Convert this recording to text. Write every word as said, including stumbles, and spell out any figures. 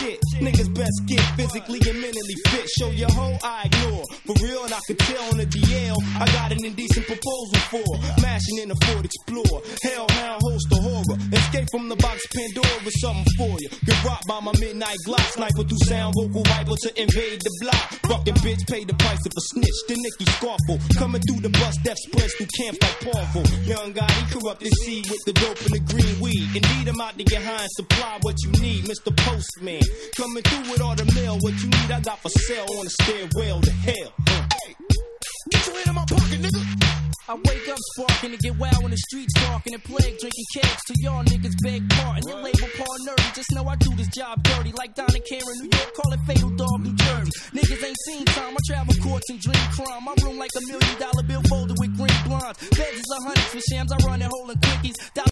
shit. Niggas best get physically and mentally fit. Show your hoe, I ignore. For real, and I could tell on the D L, I got an indecent proposal for mashing in a Ford Explorer. Hellhound host of horror. Escape from the box Pandora with something for you. Get rocked by my midnight Glock. Sniper through sound, vocal viper to invade the block. Fucking bitch, pay the price of a snitch. The Nicky Scarful. Coming through the bus, death spreads through camps like Paulful. Young guy, he corrupted seed with the dope and the green weed. Indeed, I'm out to get high and supply what you need, Mister Postman. Coming through with all the mail, what you need, I got for sale on the stairwell to hell. Hey, get your hand in my pocket, nigga. I wake up sparking to get wild when the streets talking and plague drinking cakes till y'all niggas beg pardon. Your label Paul nerdy, just know I do this job dirty like Donna Karen, New York, call it Fatal Dog, New Jersey. Niggas ain't seen time, I travel courts and dream crime. My room like a million dollar bill folded with green blondes. Beds is a hundred for shams, I run that hole in quickies.